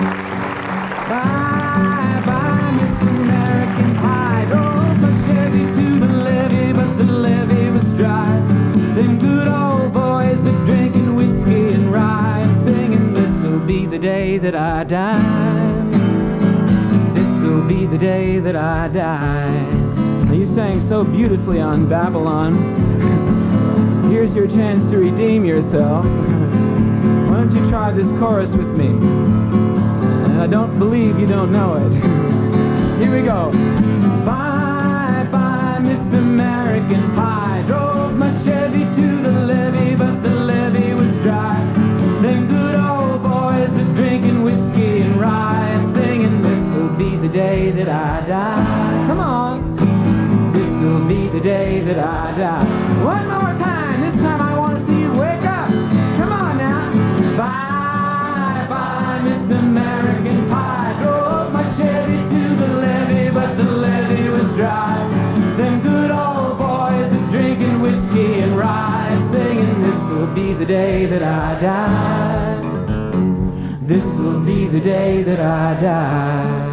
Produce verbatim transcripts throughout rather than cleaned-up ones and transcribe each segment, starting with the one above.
Bye, bye, Miss American Pie. Drove my Chevy to the levee, but the levee was dry. Them good old boys are drinking whiskey and rye, singing, this'll be the day that I die. This'll be the day that I die. Now, you sang so beautifully on Babylon. Here's your chance to redeem yourself. Why don't you try this chorus with me? And I don't believe you don't know it. Here we go. Bye, bye, Miss American Pie. Drove my Chevy to the levee, but the levee was dry. Them good old boys are drinking whiskey and rye, singing, this'll be the day that I die. Come on. This'll be the day that I die. One more time. This time I want to see you wake up. Come on now. Bye, bye, Miss American Pie. Drove my Chevy to the levee, but the levee was dry. Them good old boys are drinking whiskey and rye, singing, this'll be the day that I die. This'll be the day that I die.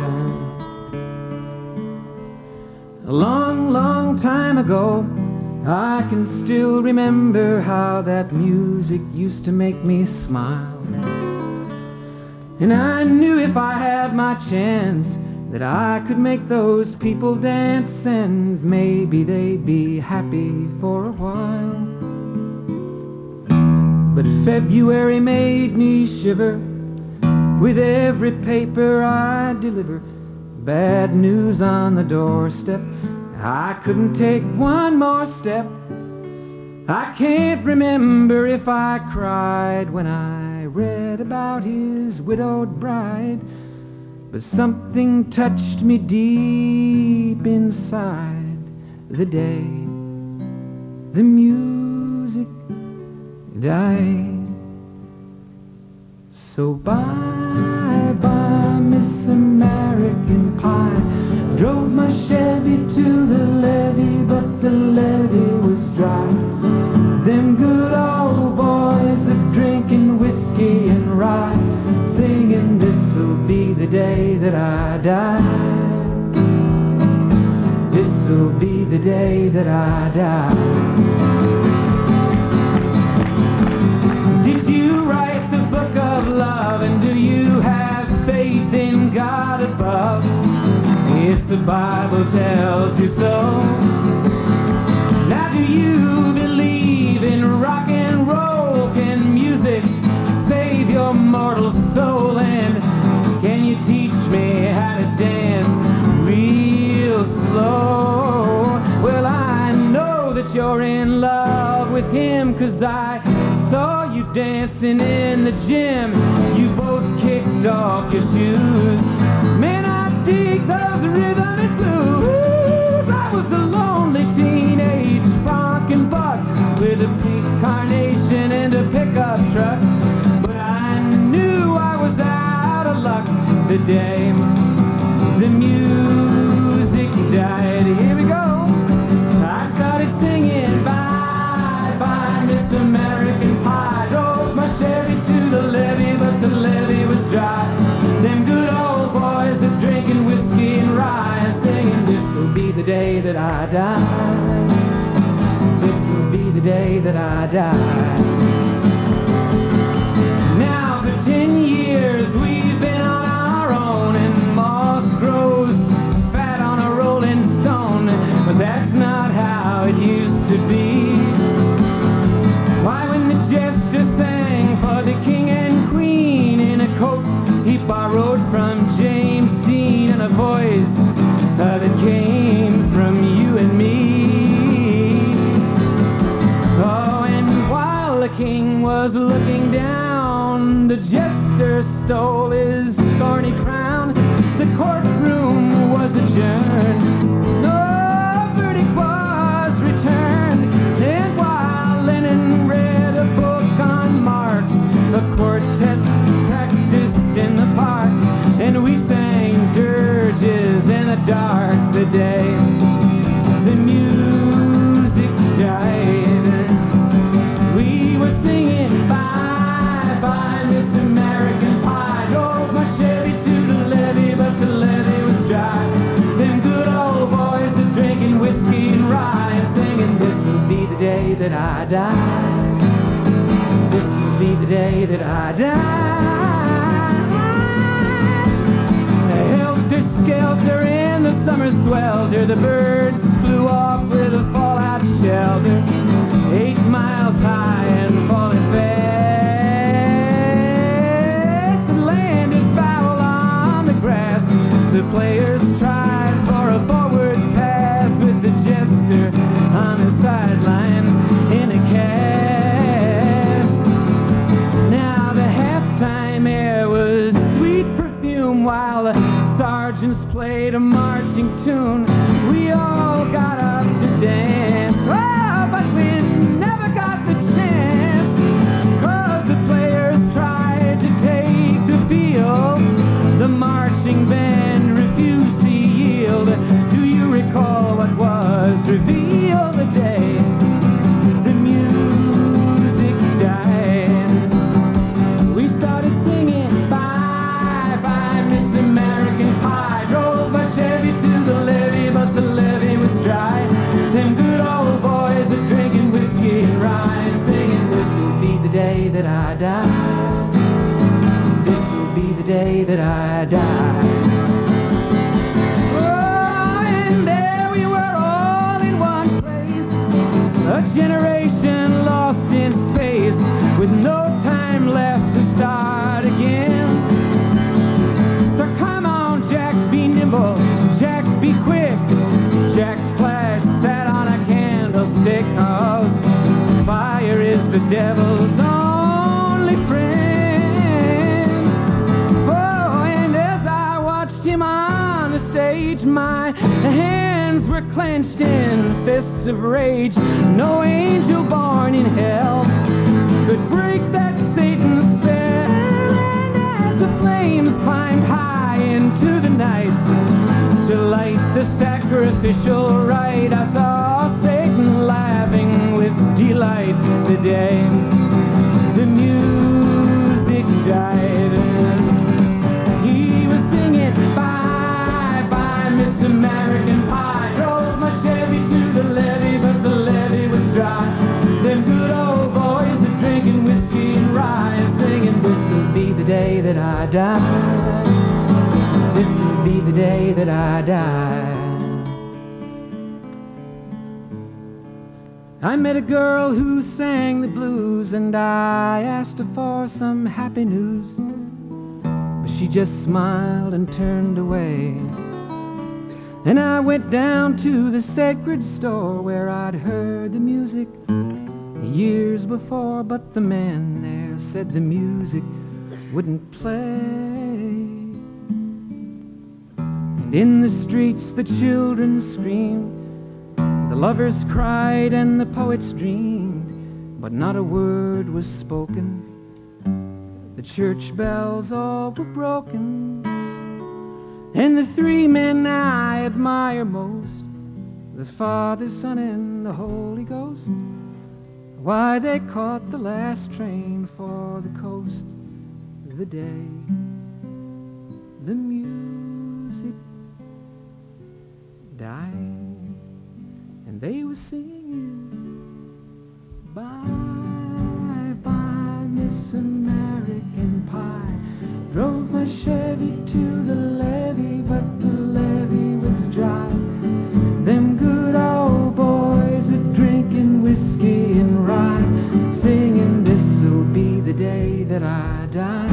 A long, long time ago, I can still remember how that music used to make me smile. And I knew if I had my chance that I could make those people dance, and maybe they'd be happy for a while. But February made me shiver with every paper I deliver. Bad news on the doorstep. I couldn't take one more step. I can't remember if I cried when I read about his widowed bride, but something touched me deep inside the day the music died. So bye, bye, Miss American Pie. Drove my Chevy to the levee, but the levee was dry. Them good old boys are drinking whiskey and rye, singing, this'll be the day that I die. This'll be the day that I die. Did you write the book of love, and do you have faith in God above? If the Bible tells you so. Now do you believe in rock and roll? Can music save your mortal soul? And can you teach me how to dance real slow? Well, I know that you're in love with him, 'cause I saw you dancing in the gym. You both kicked off your shoes. Man, I dig those rhythm and blues. I was a lonely teenage punkin' buck with a pink carnation and a pickup truck, but I knew I was out of luck the day the music died. Here we go. I started singing, bye, bye, Miss American Pie. Drove my Chevy to the levee, but the levee was dry. Them good old boys are drinking whiskey and rye, singing, this'll be the day that I die. This'll be the day that I die. Now for ten years we've been on our own, and moss grows fat on a rolling stone, but that's not how it used to be. Why, when the jester sang for the king and queen in a coat he borrowed from James Dean, and a voice uh, that came from you and me. Oh, and while the king was looking down, the jester stole his thorny crown. The courtroom was adjourned. No verdict was returned. And while Lenin read a book on Marx, a quartet practiced in the park, and we sang dirges in the dark the day the music died. We were singing, bye, bye, Miss American Pie. Drove my Chevy I die. This will be the day that I die. Helter skelter in the summer swelter, the birds flew off with a fallout shelter, eight miles high and falling fast. It landed foul on the grass. The players tried for a forward pass with the jester on the sidelines in a cast. Now the halftime air was sweet perfume while the sergeants played a marching tune. We all got up to dance, oh, but we never got the chance, 'cause the players tried to take the field. The marching band refused to yield. Do you recall what was revealed the day the music died? We started singing bye bye Miss American Pie. Drove my Chevy to the levee, but the levee was dry. Them good old boys are drinking whiskey and rye, singing this'll be the day that I die. This'll be the day that I die. Oh, and there we were all in one place, a generation lost in space, with no time left to start again. So come on, Jack, be nimble, Jack, be quick. Jack Flash sat on a candlestick, 'cause fire is the devil's only friend. Oh, and as I watched him on the stage, my hands were clenched in fists of rage. No angel born in hell could break that Satan's spell. And as the flames climbed high into the night to light the sacrificial rite, I saw Satan laughing with delight the day the music died. He was singing bye bye Miss American Pie. Drove my Chevy to the levee, but the levee was dry. Them good old boys are drinking whiskey and rye, singing this'll be the day that I die. This'll be the day that I die. I met a girl who sang the blues, and I asked her for some happy news, but she just smiled and turned away. And I went down to the sacred store where I'd heard the music years before, but the man there said the music wouldn't play. And in the streets the children screamed, the lovers cried and the poets dreamed, but not a word was spoken. The church bells all were broken. And the three men I admire most, the Father, Son, and the Holy Ghost, why, they caught the last train for the coast the day the music died. And they were singing bye bye Miss American Pie. Drove my Chevy to the levee, but the levee was dry. Them good old boys are drinking whiskey and rye, singing this'll be the day that I die.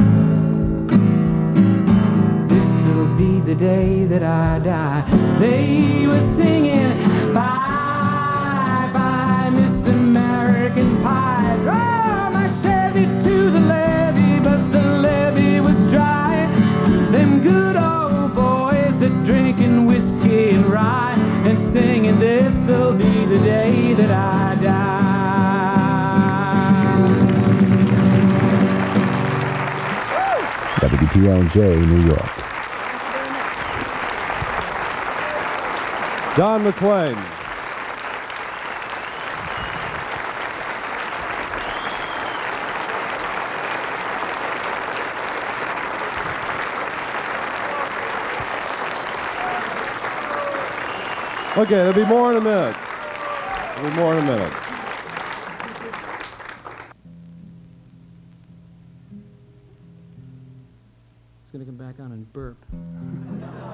This'll be the day that I die. They were singing bye bye Miss American Pie. Drove my Chevy to the levee, but the levee was dry. Them good old boys are drinking whiskey and rye, and singing this'll be the day that I die. W P L J, New York. Don McLean. Okay, there'll be more in a minute. There'll be more in a minute. It's going to come back on and burp.